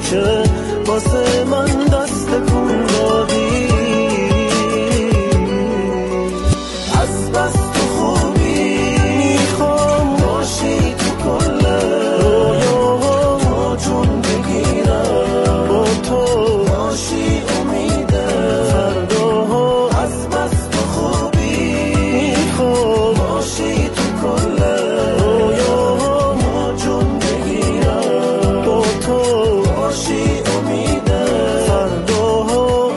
که واسه من دست کن دادی. از بس تو خوبی میخوام باشی تو کل رویا، تا جون بگیرم با تو باشی امید فردا. از بس تو خوبی میخوام باشی تو کل رویا، تا جون بگیرم با تو باشی امید فردا.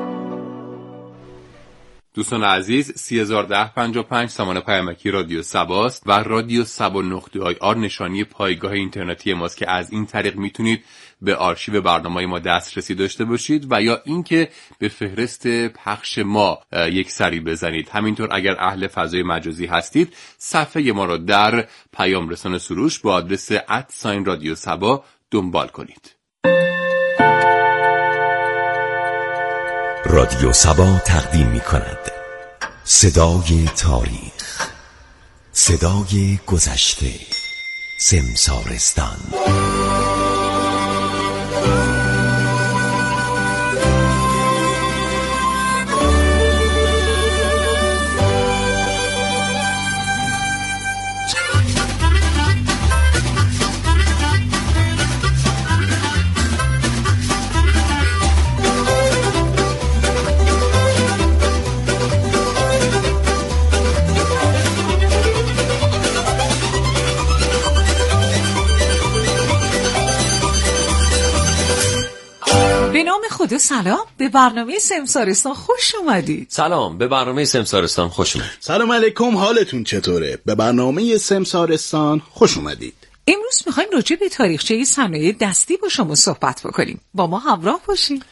دوستان عزیز، 301055 سامان پیامکی رادیو سباست و رادیو سبا .ir نشانی پایگاه اینترنتی ماست که از این طریق میتونید به آرشیو برنامه‌های ما دسترسی داشته باشید و یا اینکه به فهرست پخش ما یک سری بزنید. همینطور اگر اهل فضای مجازی هستید صفحه ما را در پیام رسان سروش با آدرس @رادیو سبا دنبال کنید. رادیو سبا تقدیم می کند صدای تاریخ، صدای گذشته، سمسارستان. خدا سلام، به برنامه سمسارستان خوش اومدید. سلام، به برنامه سمسارستان خوش اومدید. سلام علیکم، حالتون چطوره؟ به برنامه سمسارستان خوش اومدید. امروز میخوایم راجع به تاریخچه صنایع دستی با شما صحبت بکنیم. با ما همراه باشین.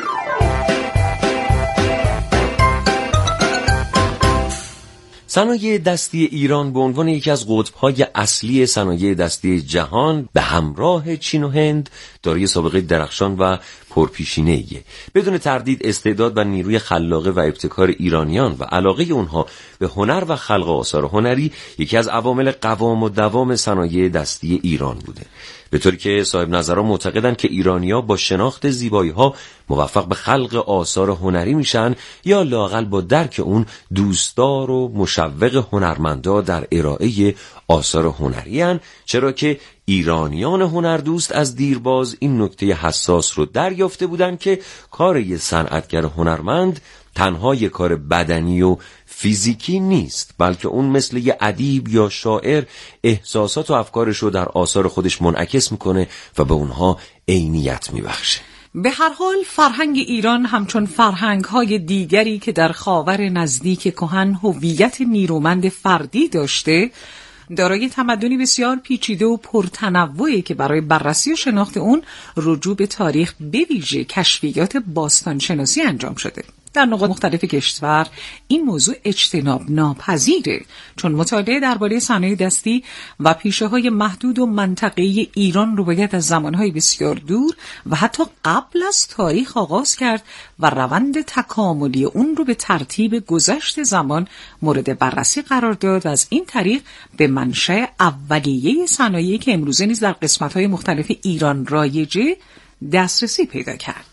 صنایع دستی ایران به عنوان یکی از قطب‌های اصلی صنایع دستی جهان به همراه چین و هند دارای سابقه درخشان و پرپیشینه‌ایه. بدون تردید استعداد و نیروی خلاقه و ابتکار ایرانیان و علاقه اونها به هنر و خلق آثار هنری یکی از عوامل قوام و دوام صنایع دستی ایران بوده. به طوری که صاحب نظران معتقدند که ایرانی‌ها با شناخت زیبایی‌ها موفق به خلق آثار هنری میشن یا لااقل با درک اون دوستدار و مشوق هنرمندا در ارائه آثار هنری هن، چرا که ایرانیان هنردوست از دیرباز این نکته حساس رو دریافته بودن که کار یه صنعتگر هنرمند تنها یه کار بدنی و فیزیکی نیست، بلکه اون مثل یه ادیب یا شاعر احساسات و افکارش رو در آثار خودش منعکس میکنه و به اونها عینیت میبخشه. به هر حال فرهنگ ایران همچون فرهنگ‌های دیگری که در خاور نزدیک کهن هویت نیرومند فردی داشته، دارای تمدنی بسیار پیچیده و پرتنوعی که برای بررسی و شناخت اون رجوع به تاریخ به ویژه کشفیات باستانشناسی انجام شده. در نقاط مختلف کشور این موضوع اجتناب ناپذیره، چون مطالعه درباره صنایع دستی و پیشه‌های محدود و منطقه‌ای ایران رو باید از زمانهای بسیار دور و حتی قبل از تاریخ آغاز کرد و روند تکاملی اون رو به ترتیب گذشت زمان مورد بررسی قرار داد و از این طریق به منشأ اولیه صنایعی که امروزه نیز در قسمت‌های مختلف ایران رایجه دسترسی پیدا کرد.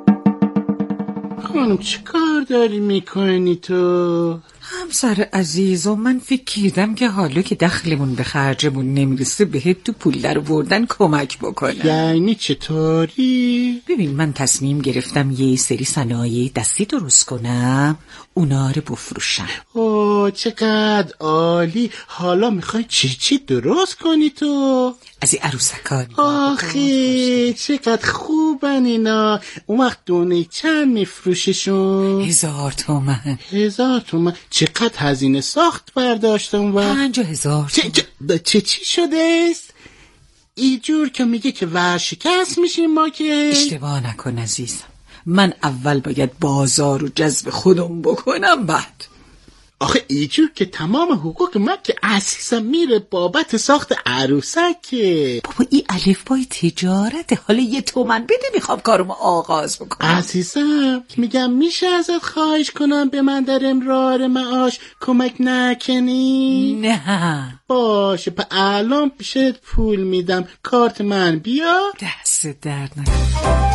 خانم چه کار داری میکنی تو؟ همسر عزیز، و من فکر کردم که حالا که دخلمون به خرجمون نمیرسه بهت تو پول در بردن کمک بکنم. یعنی چطوری؟ ببین، من تصمیم گرفتم یه سری صنایع دستی درست کنم، اونا رو بفروشم. اوه چقدر عالی. حالا میخوای چی درست کنی تو؟ از این عروسکانی. آخی چقدر خوبن اینا. اون وقت دونه چند میفروششون؟ 1000 تومن. 1000 تومن؟ چقدر هزینه ساخت برداشتم و 50,000 چی شده است؟ اینجور که میگه که ورشکست میشیم ما که. اشتباه نکن عزیزم، من اول باید بازار رو جذب خودم بکنم بعد. آخه اینجور که تمام حقوق من که عزیزم میره بابت ساخت عروسکه. بابا این الفبای تجارته، حالا یه تومن بده میخوام کارمو آغاز بکنم. عزیزم میگم میشه ازت خواهش کنم به من در امرار معاش کمک نکنی؟ نه باشه پا الان پیشت پول میدم، کارت من بیا. دست درد نکنه.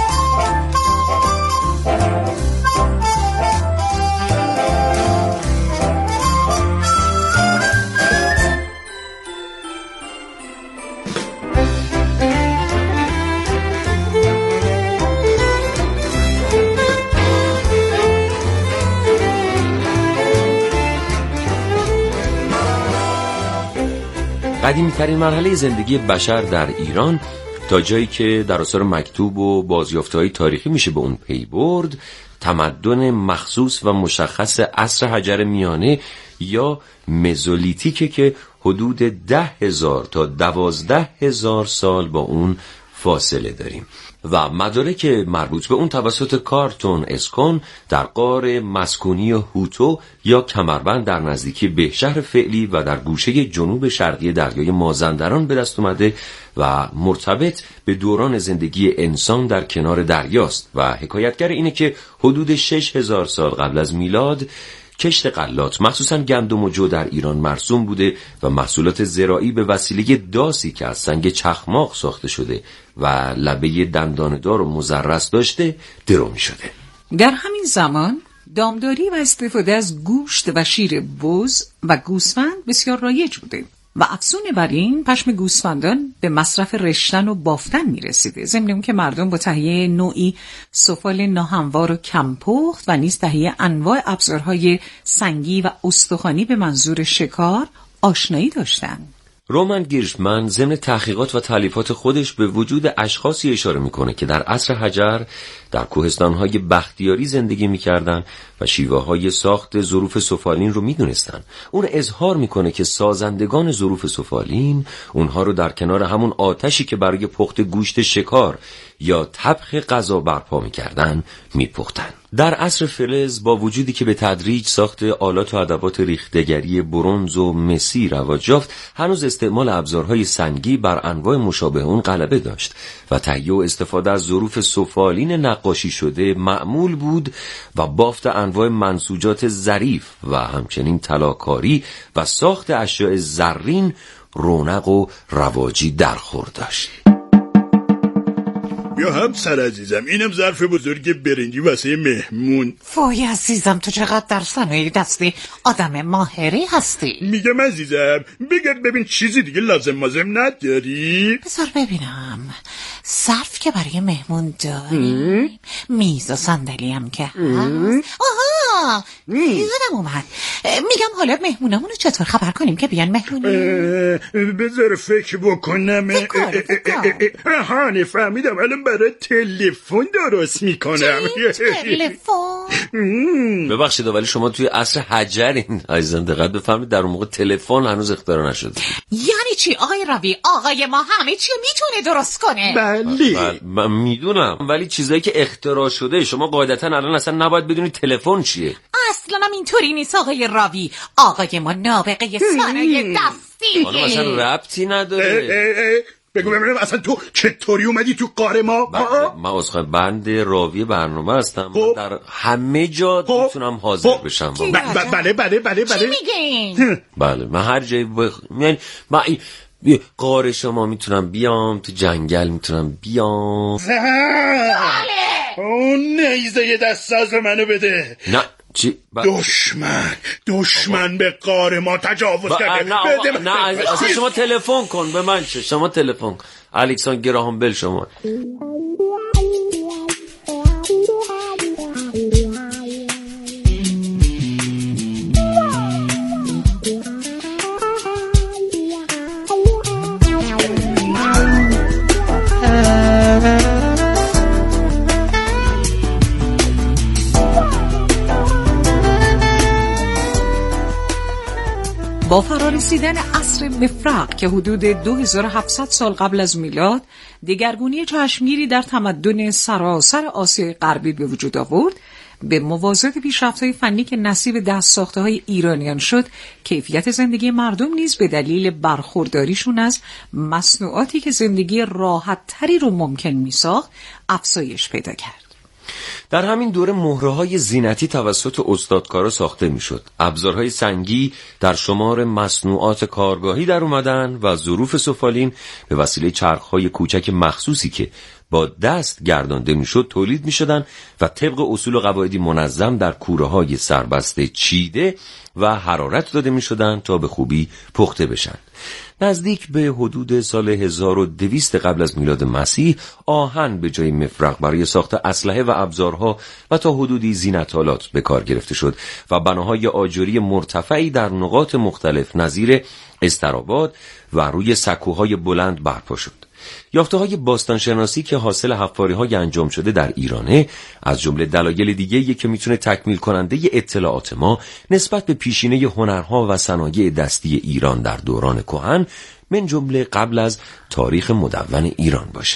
قدیمی‌ترین مرحله زندگی بشر در ایران تا جایی که در آثار مکتوب و بازیافته‌های تاریخی میشه به اون پی برد، تمدن مخصوص و مشخص عصر حجر میانه یا مزولیتیکه که حدود 10,000 تا 12,000 سال با اون فاصله داریم و مدارک مربوط به اون توسط کارتون اسکون در غار مسکونی هوتو یا کمربند در نزدیکی بهشهر فعلی و در گوشه جنوب شرقی دریای مازندران به دست اومده و مرتبط به دوران زندگی انسان در کنار دریاست و حکایتگر اینه که حدود 6,000 سال قبل از میلاد کشت غلات مخصوصا گندم و جو در ایران مرسوم بوده و محصولات زراعی به وسیله داسی که از سنگ چخماق ساخته شده و لبه دنداندار و مزرس داشته درو می شده. در همین زمان دامداری و استفاده از گوشت و شیر بز و گوسفند بسیار رایج بوده و افزون بر این پشم گوسفندان به مصرف رشتن و بافتن می رسیده، ضمن اون که مردم با تهیه نوعی سفال ناهموار و کمپخت و نیز تهیه انواع ابزارهای سنگی و استخوانی به منظور شکار آشنایی داشتند. رومن گیرشمن ضمن تحقیقات و تالیفات خودش به وجود اشخاصی اشاره میکنه که در عصر حجر در کوهستان‌های بختیاری زندگی می‌کردند و شیوه‌های ساخت ظروف سفالین رو می‌دونستن. اون اظهار میکنه که سازندگان ظروف سفالین اونها رو در کنار همون آتشی که برای پخت گوشت شکار یا طبخ غذا برپا می‌کردن می‌پختن. در عصر فلز با وجودی که به تدریج ساخت آلات و ادوات ریختگری برنز و مسی رواج یافت، هنوز استعمال ابزارهای سنگی بر انواع مشابه اون غلبه داشت و تهیه و استفاده از ظروف سفالین نقاشی شده معمول بود و بافت انواع منسوجات ظریف و همچنین طلاکاری و ساخت اشیاء زرین رونق و رواجی در خور داشت. یا همسر عزیزم، اینم ظرف بزرگ برنجی واسه مهمون. وای عزیزم، تو چقدر در صنایع دستی آدم ماهری هستی. میگم عزیزم بگرد ببین چیزی دیگه لازم نداری؟ بذار ببینم. ظرف که برای مهمون داریم، میز و صندلی هم که هست. آها یادم اومد، میگم حالا مهمونمون رو چطور خبر کنیم که بیان مهمونی؟ بذار فکر بکنم. فهمیدم، الان برای تلفن درست میکنم. تلفن؟ ببخشید ولی شما توی عصر حجرین عزیزم، دقت بفرمایید در اون موقع تلفن هنوز اختراع نشده. یعنی چی آقای راوی؟ آقای ما همه چی میتونه درست کنه؟ بله من میدونم، ولی چیزایی که اختراع شده شما قاعدتا الان اصلا نباید بدونید تلفن چیه. اصلا هم اینطوری نیست آقای راوی. آقای ما نابغه صنایع دستی. حالا مثلا ربطی نداره. بگو ببینم اصلا تو چطوری اومدی تو قاره ما؟ من اصلا بند راوی برنامه هستم، در همه جا میتونم حاضر بشم. بله چی میگین؟ بله من هر جایی یعنی من قاره شما میتونم بیام، تو جنگل میتونم بیام. اون نیزه دستساز منو بده. نه چی؟ دشمن به قاره ما تجاوز کرده. نه اصلا شما تلفن کن به من. شما تلفن الکساندر گراهام بل شما. با فرارسیدن عصر مفرق که حدود 2700 سال قبل از میلاد دگرگونی چشمگیری در تمدن سراسر آسیای غربی به وجود آورد، به موازات پیشرفت‌های فنی که نصیب دست‌ساخته‌های ایرانیان شد، کیفیت زندگی مردم نیز به دلیل برخورداریشون از مصنوعاتی که زندگی راحت‌تری رو ممکن می‌ساخت، افزایش پیدا کرد. در همین دوره مهره‌های زینتی توسط استادکارا ساخته میشد. ابزارهای سنگی در شمار مصنوعات کارگاهی در اومدن و ظروف سفالین به وسیله چرخ‌های کوچک مخصوصی که با دست گردانده میشد تولید میشدن و طبق اصول و قواعدی منظم در کوره‌های سربسته چیده و حرارت داده میشدن تا به خوبی پخته بشن. نزدیک به حدود سال 1200 قبل از میلاد مسیح آهن به جای مفرق برای ساخت اسلحه و ابزارها و تا حدودی زینت‌آلات به کار گرفته شد و بناهای آجری مرتفعی در نقاط مختلف نظیر استراباد و روی سکوهای بلند برپا شد. یافته‌های باستانشناسی که حاصل حفاری‌های انجام شده در ایرانه از جمله دلایل دیگه‌ای که میتونه تکمیل کننده اطلاعات ما نسبت به پیشینه هنرها و صنایع دستی ایران در دوران کهن من جمله قبل از تاریخ مدون ایران باشه.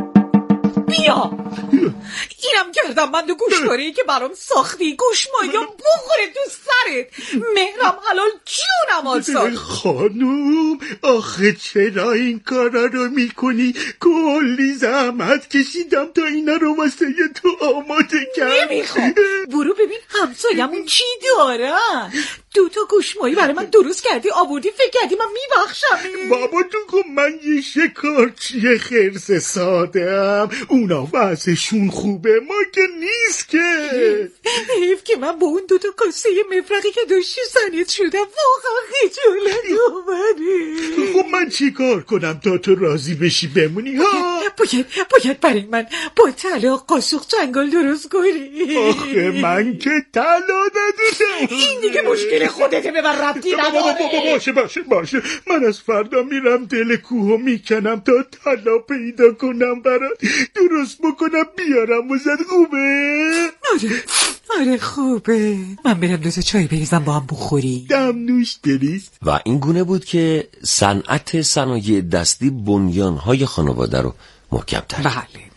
بیا اینم گردنبند و گوشواره‌ای که برام ساختی، گوش ماهیم بخوره تو سرت. مهرم حلال جونم آسان. خانوم آخه چرا این کارا رو میکنی؟ کلی زحمت کشیدم تا اینا رو واسه تو آماده کردم. نمیخوام. برو ببین همسایمون چی دارن. 2 گوش ماهی برای من درست کردی آوردی، فکر کردی من میبخشم. بابا تو کن، من یه شکارچی خرس ساده‌ام، اونا وضعشون خوبه، ما که نیست که. حیف که من با اون 2 کاسه مفرقی که داشتی سنت شدم، واقعا خجالت اومده. خب من چی کار کنم تا تو راضی بشی بمونی؟ باید برای من با طلا قاشق چنگال درست کنی. آخه من که طلا ندارم. این دیگه مشکل خودته، به من ربطی نداره. باشه من از فردا میرم دل کوهو میکنم تا طلا پیدا کنم برات درست بکنم بیارم وزد. خوبه؟ آره خوبه. من برم 2 چای بریزم با هم بخوری. دم نوش دلیست. و این گونه بود که صنعت صنایع دستی بنیانهای خانواده رو محکم‌تر. بله.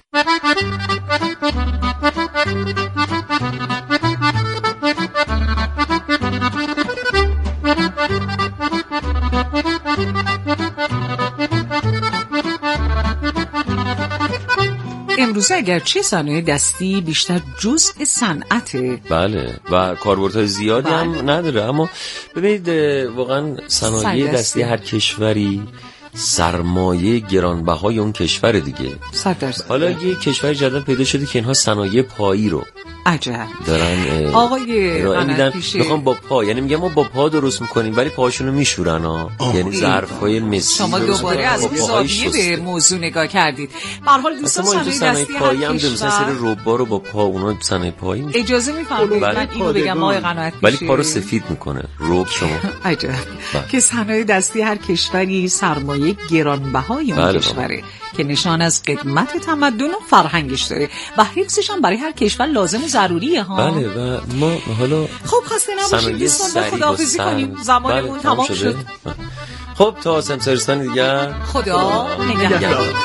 امروزه اگرچه صنایع دستی بیشتر جزء صنعته، بله، و کاربردهای زیادی هم نداره، اما ببینید واقعا صنایع دستی هر کشوری سرمایه گرانبهای اون کشور دیگه. 100%. حالا یه کشور جدید پیدا شده که اینها صنایع پایی رو عجب دارن آقای میدن، میخوام با پا، یعنی میگم ما با پا درست میکنیم ولی پاهاشونو میشورن ها، یعنی ظرفای مسی. شما دوباره از این زاویه به موضوع نگاه کردید. به هر حال دوستان صنایع دستی پایی هم مثلا سر ربا رو با پا، اونا صنایع پایی میشه. اجازه میفرمایید من اینو بگم آقای قناعت پیشه، ولی پا رو سفید میکنه رب شما. عجب که صنایع دستی هر کشوری سرمایه گرانبهای اون کشوره که نشان از قدمت تمدن و فرهنگش داره و حفظش هم برای هر کشور لازم و ضروریه ها. بله و ما حالا خب خسته نباشید دوستان، خداحافظی کنیم، زمانمون تمام شد. خب تا سمسرستان دیگر خدا نگهدار.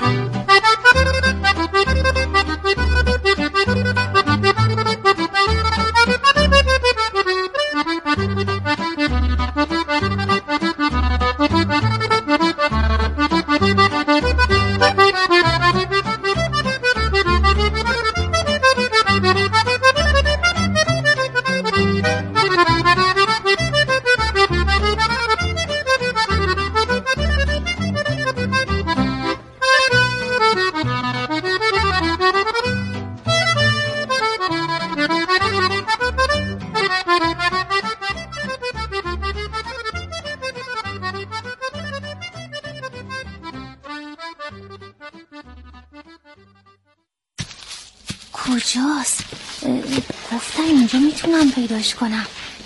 کجاست؟ گفتم اینجا میتونم پیداش کنم.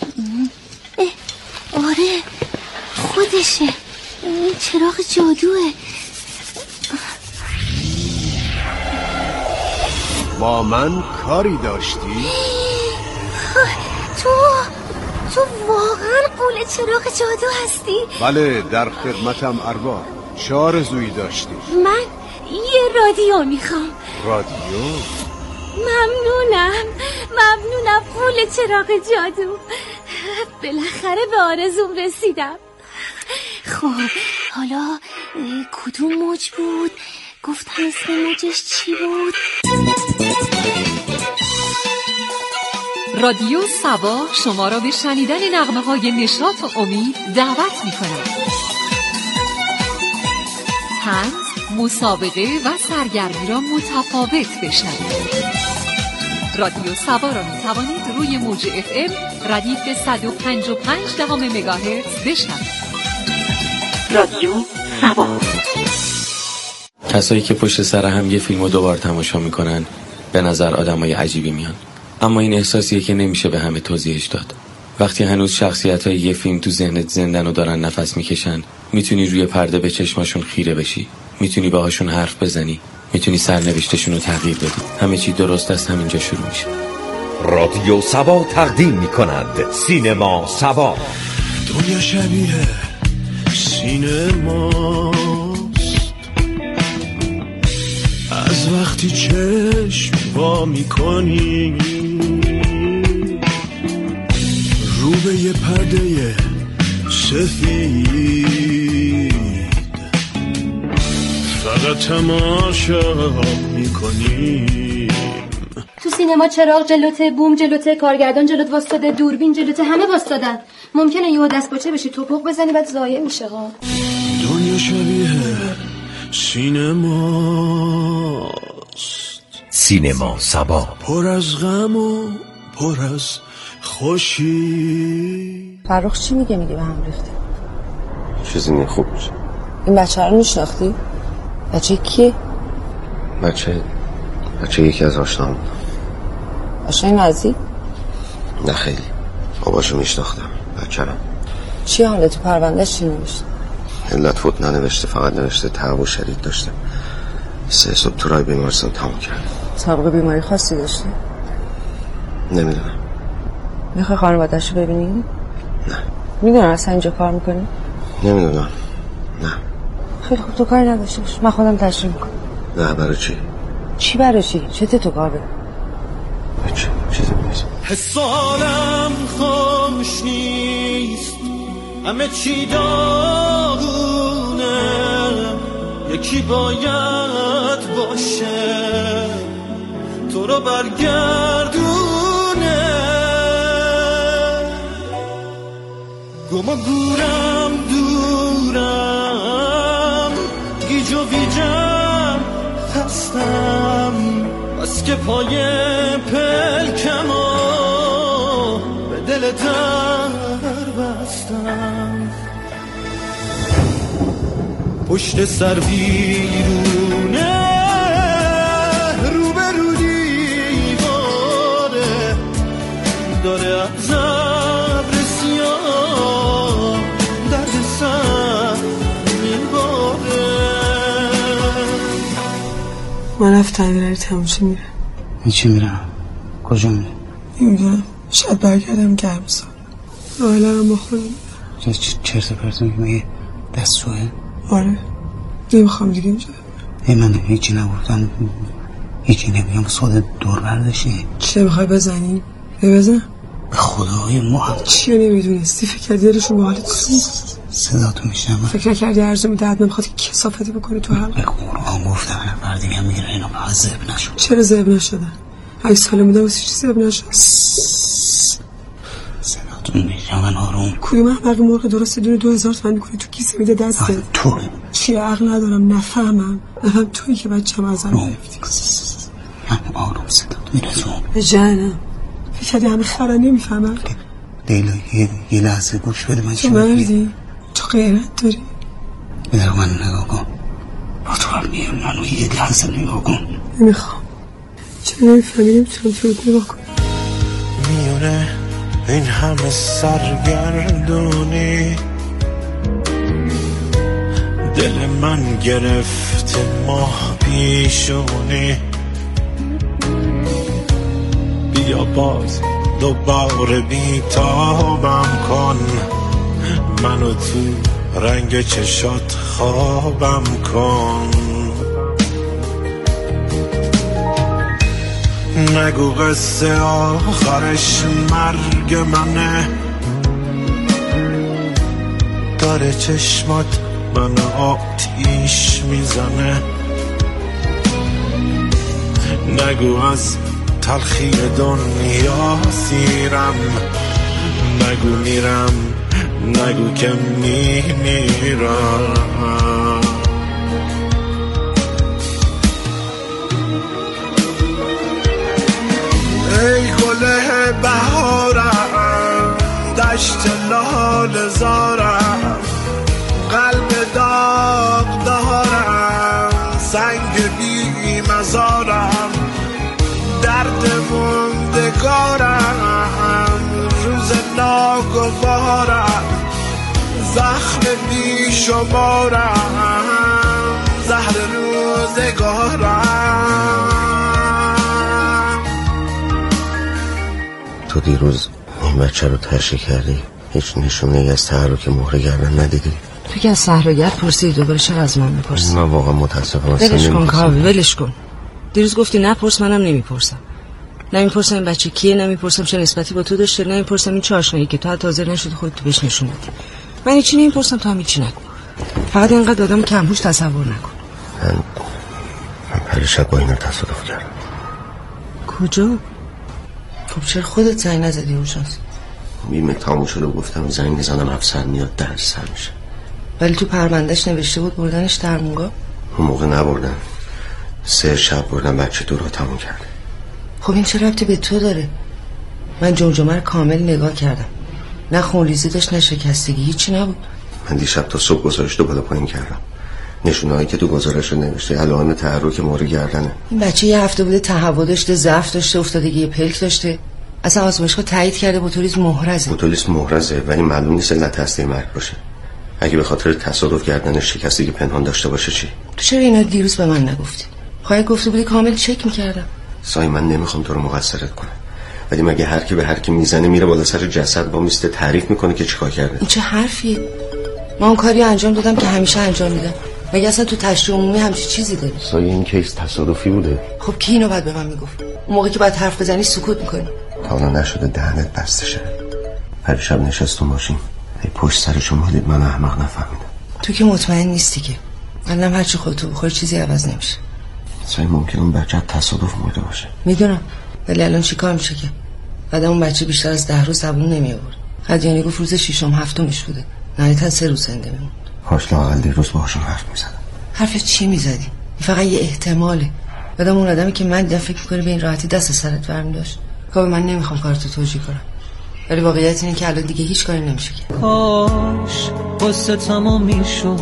آره خودشه، این چراغ جادوه. با من کاری داشتی؟ تو واقعا قول چراغ جادو هستی؟ بله در خدمتم ارباب. چه آرزویی داشتی؟ من یه رادیو میخوام. رادیو؟ ممنونم قول چراغ جادو. بالاخره به آرزوم رسیدم. خب حالا کدوم موج بود؟ گفت اسم موجش چی بود؟ رادیو سبا شما را به شنیدن نغمه‌های نشاط و امید دعوت می‌کند. طنز، مسابقه و سرگرمی را متفاوت بشنوید. رادیو سبا را می‌توانید روی موج FM ردیف 105.5 مگاهرتز بشنوید. رادیو سبا. کسایی که پشت سر هم یه فیلمو دوبار تماشا میکنن به نظر آدمای عجیبی میان، اما این احساسیه که نمیشه به همه توضیحش داد. وقتی هنوز شخصیتای یه فیلم تو ذهنت زندن و دارن نفس میکشن، میتونی روی پرده به چشماشون خیره بشی، میتونی باهاشون حرف بزنی، میتونی سرنوشتشون رو تغییر بدی. همه چی درست از همینجا شروع میشه. رادیو سبا تقدیم میکند سینما سبا. دنیا شبیه سینماست، از وقتی چشم وا میکنی رو به یه پرده سفید فقط تماشا میکنی. تو سینما چراغ جلوته، بوم جلوته، کارگردان جلوت واسطاده، دوربین جلوته، همه واسطادن. ممکنه یهو دست باچه بشی، توپق بزنی بعد ضایع میشه ها. دنیا شبیه سینماست، سینما سبا، پر از غم و پر از خوشی. فرخ چی میگه به هم ریخته؟ چیزی نه، خوب میشه. این بچه رو میشناختی؟ بچه کیه؟ بچه یکی از آشنام. آشنای نازی؟ نه خیلی، باباشو میشناختم. بچه‌رم. چی حاله تو پروندهش چی نوشته؟ علت فوت ننوشته، فقط نوشته تعب شدید داشته. 3 صبح تو رای بیمارستان تموم کرد. سابقه بیماری خاصی داشته؟ نمیدونم. میخوای خانواده‌اش رو ببینی؟ نه. میدونم اصلا اینجا کار میکنی؟ نمیدونم. نه. خیلی خوب، تو کاری نداشته باش، من خودم تشریح میکنم. نه برای چی؟ چی برای چی؟ چه تو کار بره؟ چیزی نیست. حسالم خوش نیست، همه چی داغونه، یکی باید باشه تو رو برگردونه. گم و گورم دورم، گیج و ویجم هستم، بس که پای پلکم و به دل در بستم. پشت سر ویرونه، رو به رو دیواره، داره از ابر سیاه درد سر میباره. من رفتم داری تماشا میره. چی میرم؟ کجا میره؟ نمیدونم، شاید برگردم گرمسان. راهلرم با خودم میره. چرت و پرت میگی؟ مگه دست سوه؟ آره، نمیخوام دیگه اینجا بمونم. من هیچی نگفتم، هیچی نمیگم، سوده دور برداشی. چه میخوای بزنیم؟ بزن به خدای ما. چیه نمیدونستی؟ فکر کردی دارشون به حالت صدا تو میشنم. فکر کردی عرض میده حتما میخواد که کسافتی بکنی تو حلقه. به قرآن گفتم نفر دیگه میگیره اینا فقط زب نشد. چرا زب نشدن؟ 8 ساله بودم واسه چی زب نشد؟ صداتون میشنم. من آروم. کدوم احمق مرغ درست دونه 2000 تومن میکنی تو کیسه میده دسته؟ تو چیه عقل ندارم، نفهم تویی که بچه‌م ازم گرفتی. من آروم، صدات میرسون به جهنم. فکر کردی همه خرا نمیفهمن؟ لیلا یه لحظه گوش بده. من چی مردی؟ تو غیرت داری؟ بدر من نگاه کن. با تو هم میرم، منو یه لحظه نگاه کن. نمیخوام. چرا نمیفهمی؟ نمیتونم تو رو نگاه کنم. میونه این همه سرگردونی، دل من گرفته ماه پیشونی. بیا باز دوباره بیتابم کن، منو تو رنگ چشات خوابم کن. نگو قصه آخرش مرگ منه، داره چشمات من آتیش میزنه. نگو از تلخی دنیا سیرم، نگو میرم، نگو که میمیرم. ای گل بهارم، دشت لال زارم، قلب داغ دارم، سنگ بی مزارم، درد موندگارم، روز ناگوارم، زخم بی شمارم، زهر روزگارم. تو دیروز این بچه رو تشریح کردی، هیچ نشونه ای از تحرک مهر گردن ندیدی؟ تو که از صحراگر پرسیدی دوباره چرا از من میپرسی؟ من واقعا متاسفم. ولش کن کاوی، ولش کن. دیروز گفتی نپرس، منم نمیپرسم. نمیپرسم این بچه کیه، نمیپرسم چه نسبتی با تو داشته، نمیپرسم این چه آشنایی که تو حتی حاضر نشدی خودت تو بهش نشون بدی. من هیچی نمیپرسم، تو هم هیچی نگو. فقط اینقدر آدم کمهوش تصور نکن. من پریشب با اینا تصادف کردم. کجا؟ خب چرا خودت زنگ نزدی اون شانس؟ بیمه تموم شده و گفتم زنگ میزنم افسر میاد درد سر میشه. ولی تو پروندهش نوشته بود بردنش درمونگاه؟ اون موقع نبردن، 3 شب بردن بچه دورا تموم کرده. خب این چه ربطی به تو داره؟ من جمجمه رو کامل نگاه کردم، نه خونریزی داشت نه شکستگی، هیچی نبود. من دیشب تا صبح گزارش رو بالا پایین کردم، نشونه‌هایی که تو گزارش رو نوشته علائم تحرک مهر گردنه. این بچه یه هفته بوده تهوع داشته، ضعف داشته، افتادگی پلک داشته، اصلا آزمایشگاه تایید کرده بوتولیسم محرزه. بوتولیسم محرزه ولی معلوم نیست علت اصلی مرگ باشه. اگه به خاطر تصادف گردنش شکستگی پنهان داشته باشه چی؟ تو چرا اینا دیروز به من نگفتی؟ خواهی گفته بودی کامل چک میکردم. سای من نمیخوام تو رو مقصرت کنم، ولی مگه هر کی به هر کی میزنه میره بالا سر جسد با میسته تعریف میکنه که چیکار کرده؟ این چه حرفیه؟ من اون کاری انجام دادم که همیشه انجام میدم. مگه اصلا تو تشریح عمومی همچین چیزی داری؟ سای این کیس تصادفی بوده. خب کی اینو بعد به من میگفت؟ اون موقعی که باید حرف بزنی سکوت میکنی. تا حالا نشده دهنت بسته شه. پریشب نشست تو ماشین، ای پشت سرشون مالید من احمق نفهمیدم. تو که مطمئن نیستی که الان هرچی خودتو بخوری چیزی عوض نمیشه. سای ممکن اون بچه تصادف مرده باشه. میدونم، ولی الان چیکار میشه که بعد اون بچه بیشتر از 10 روز زبون نمیآورد. قدیانی گفت روز 6م 7مش بوده، نهایتا 3 روز زنده میموند. کاش لااقل دیروز باهاشون حرف میزدم. حرف چی میزدی؟ این فقط یه احتماله. بعدم اون آدمی که من دیدم فکر میکنه به این راحتی دست سرت برمی داشت. کاوه من نمیخوام کارتو توجیه کنم، ولی واقعیت اینه که الان دیگه هیچ کاری نمیشه کرد. کاش قصه تمام میشد،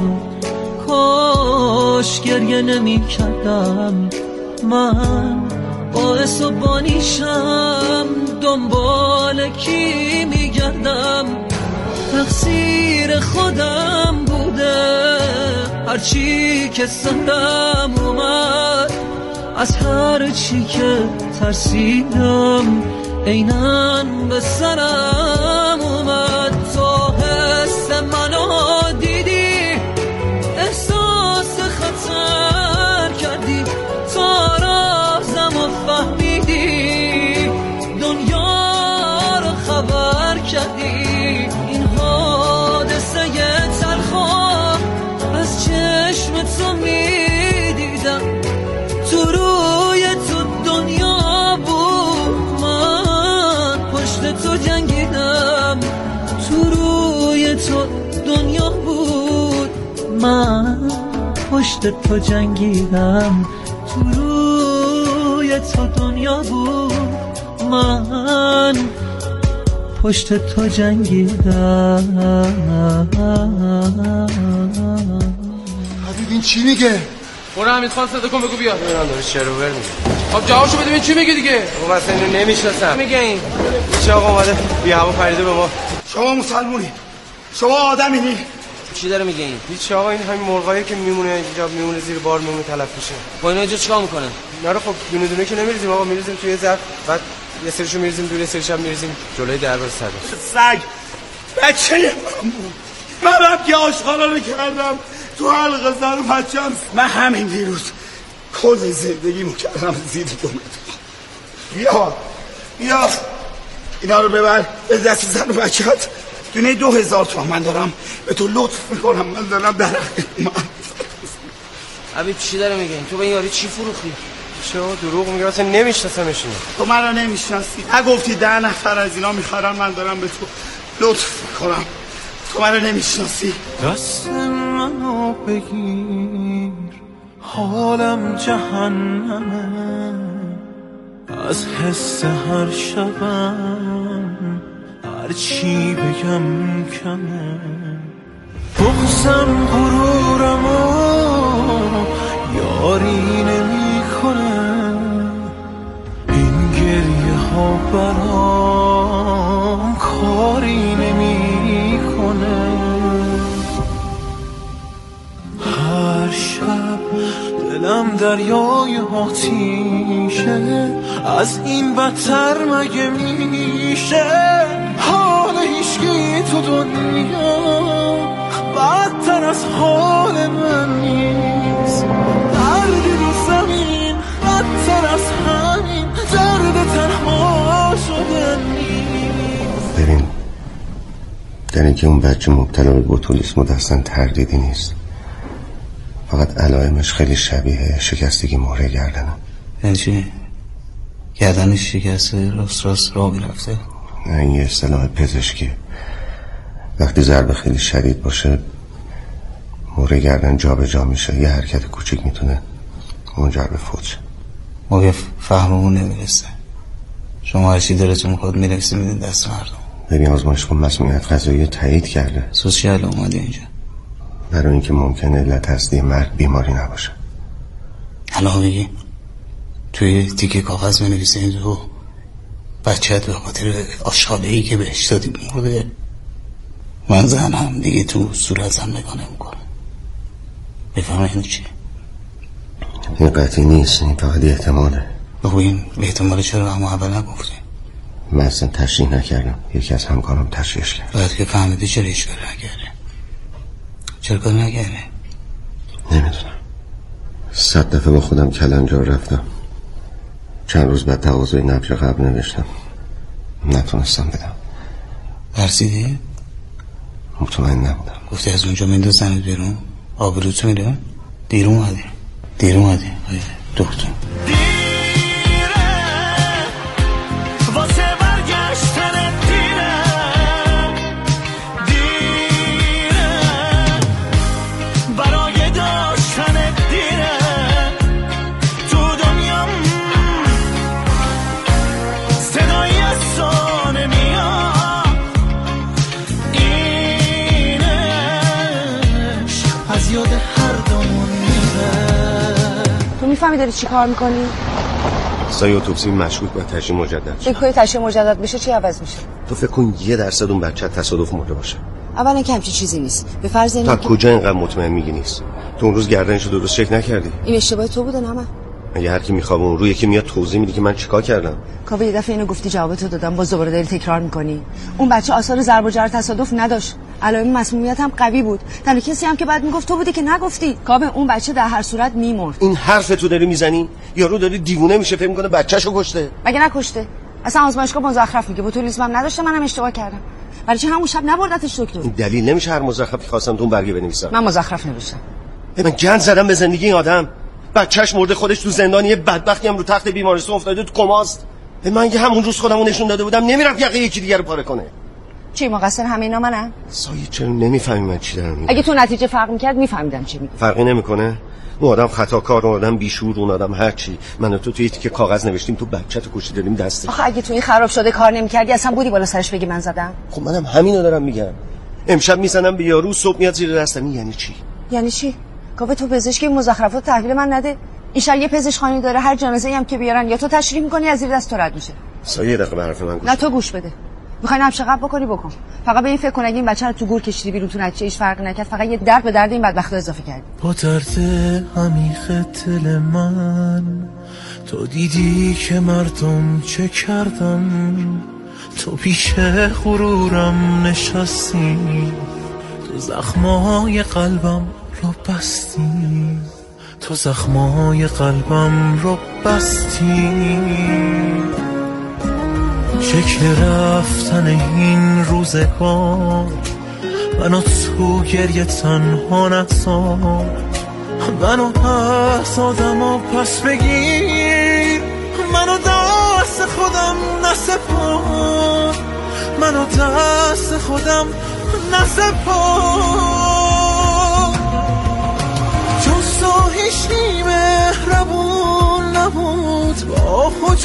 کاش گریه نمیکردم، من باعث و بانیشم، دنبال کی میگردم، تقصیر خودم بوده، هرچی که سرم اومد، از هر چی که ترسیدم، عیناً به سرم اومد. تو حس منو دیدی، احساس خطر کردی، تا رازمو فهمیدی، دنیا رو خبر کردی. این حادثه تلخو از چشم تو میدیدم، تو روی تو دنیا بود، من پشت تو جنگیدم، تو روی تو دنیا بود، من پشت تو جنگیدم، تو روی تو دنیا بود، من پشت تو جنگیدم. حبیب این چی میگه؟ برو حمید خان صدا کن بگو بیاد. من داره شروور میگه. خب جوابشو بده ببین چی میگه دیگه. خب اصلا اینو نمیشناسم. میگه این چه آقا اومده بی هوا پریده به ما. شما مسلمونی، شما آدمینی. چی داره میگه این؟ هیچ آقا، این همین مرغایی که میمونه اینجا، میمونه زیر بار، میمونه تلف میشه. با اینا اینجا چیکار میکنن؟ نه خب دونه دونه که نمیریزیم آقا، میریزیم توی ظرف، بعد یه سریشو میریزیم دور، یه سریشو میریزیم جلوی دربار صدا. سگ بچه منم که آشغالا کردم تو حلقه زن بچه‌م. من همین دیروز کل زندگیمو کردم زیر دومت. بیا اینا رو ببر به دست زن و بچه‌ات. دونه 2000 تومان من دارم به تو لطف میکنم. من دارم در حبیب چی داره میگه؟ تو به این یاری چی فروختی؟ چرا دروغ میگه؟ اصلا نمیشناسمش. تو من رو نمیشناسی. نگفتی 10 نفر از اینا میخوارن. من دارم به تو لطف میکنم. تو من رو نمیشناسی. دست منو بگیر حالم جهنمه، از حس هر شبم هر چی بگم کمه، بغزم غرورمو یاری نمی کنه، این گریه ها برام کاری نمی کنه، هر شب دلم دریای آتیشه، از این بدتر مگه میشه، حال هیچکی تو دنیا بدتر از حال من نیست، دردی رو زمین بدتر از همین درد تنها شدن نیست. ببین در اینکه اون بچه مبتلا به بوتولیسم اصلا تردیدی نیست، فقط علائمش خیلی شبیه شکستگی مهره گردنه. یعنی چی؟ گردنش شکسته راست راه رفته؟ نه، این یه اصطلاح پزشکیه. وقتی ضربه خیلی شدید باشه مهره گردن جا به جا میشه، یه حرکت کوچیک میتونه منجر به فوت شه. ما یه فهممون نمیرسه. شما هرچی دلتون میخواد میرسی میدین دست مردم. ببین آزمایشگاه مسمومیت غذایی تایید کرده. سوسیال اومده اینجا برای اینکه ممکنه علت اصلی مرگ بیماری نباشه. حالا میگی توی تیکه کاغذ منویسه این تو بچه‌ت به خاطر آشغاله‌ای که بهش دادی مرده، من زنم دیگه تو صورتم نگاه نمی‌کنه. بفهم اینو چی؟ این قطعی نیست، این فقط احتماله. بگو این احتماله چرا اما اول نگفتی؟ من اصلا تشریح نکردم، یکی از همکارم تشریحش کرد. باید که فهمیدی چرا هیچ کاری نکرده؟ چرا کاری نکرده؟ نمیدونم. 100 دفعه با خودم کلنجار رفتم، چند روز بعد تقاضای نبش قبل نوشتم، نتونستم بدم. ترسیدی؟ مطمئن نبودم. گفتی از اونجا مندازنت بیرون؟ آبروتو میره؟ دیر اومدی دکتر. میفهمی داری چی کار میکنی؟ سایه اتوپسی مشکوک به تشریح مجدد شد. فکر کنی تشریح مجدد بشه چی عوض میشه؟ تو فکر کن 1% اون بچه تصادف مرده باشه. اولا که همچین چیزی نیست. به فرض اینکه تا کجا اینقدر مطمئن میگی نیست؟ تو اون روز گردنشو درست چک نکردی؟ این اشتباه تو بوده نه من. اگه هر کی میخواد اون رو یکی میاد توضیح میده که من چیکار کردم. کاوه یه دفعه اینو گفتی جوابتو دادم، باز دوباره داری تکرار میکنی. اون بچه آثار ضرب و جرح تصادف نداشت، علائم مسمومیت هم قوی بود. تنها کسی هم که بعد میگفت تو بودی که نگفتی. کاوه اون بچه در هر صورت میمرد. این حرف تو داری میزنی؟ یارو داری دیوونه میشه فکر میکنه بچه‌شو کشته. مگه نکشته؟ اصلا آزمایشگاه مزخرف میگه بوتولیسم هم نداشته، منم اشتباه کردم. برای چه همون شب نبردتش دکتر؟ دلیل نمیشه هر مزخرفی خواستم تو اون برگه بنویسم. من مزخرف نوشتم. من گند زدم به زندگی این آدم. بچهش مرده، خودش تو زندان، یه بدبختی هم رو تخت بیمارستان افتاده تو کماست. من که همون روز خودمو نشون داده بودم نمیرم یقه یکی دیگه رو پاره کنه. چی مقصر همه اینا منم؟ سایه چرا نمیفهمی من چی دارم میگم؟ اگه تو نتیجه فرق میکرد میفهمیدم چی میگی. فرقی نمیکنه. اون آدم خطاکار، اون آدم بیشور، اون آدم هر چی. من و تو توی که کاغذ نوشتیم تو بچه‌تو کشتی دادیم دستش. آخه اگه تو این خراب شده کار نمیکردی اصلا بودی بالا سرش بگی من زدم؟ خب منم همینو دارم میگم. امشب میزنم به یارو، صبح میاد زیر دستم. یعنی چی؟ یعنی چی؟ کاوه تو پزشک مزخرفات تحویل من نده. این شهر یه پزشکخانه داره، هر جنازه‌ای هم که بیارن یا تو تشریح می‌کنی از زیر دست تو رد میشه. سایه دقیقه به حرف من گوش. نه تو گوش بده. می‌خوای نبش عقب بکنی بکن. فقط به این فکر کن اگه این بچه رو تو گور کشیدی بیرون تو نتیجه هیچ فرقی نکرد، فقط یه درد به درد این بدبختا اضافه کردی. با درد عمیق دل من تو دیدی که مردم چه کردم، تو پیش غرورم نشستی، تو زخمای قلبم رو بستی، تو زخمای قلبم رو بستی. شکل رفتن این روزگار منو تو گریه تنها نگذار، منو پس آدم و پس بگیر، منو دست خودم نسپار، منو دست خودم نسپار. جز تو هیچ مهربون نبود با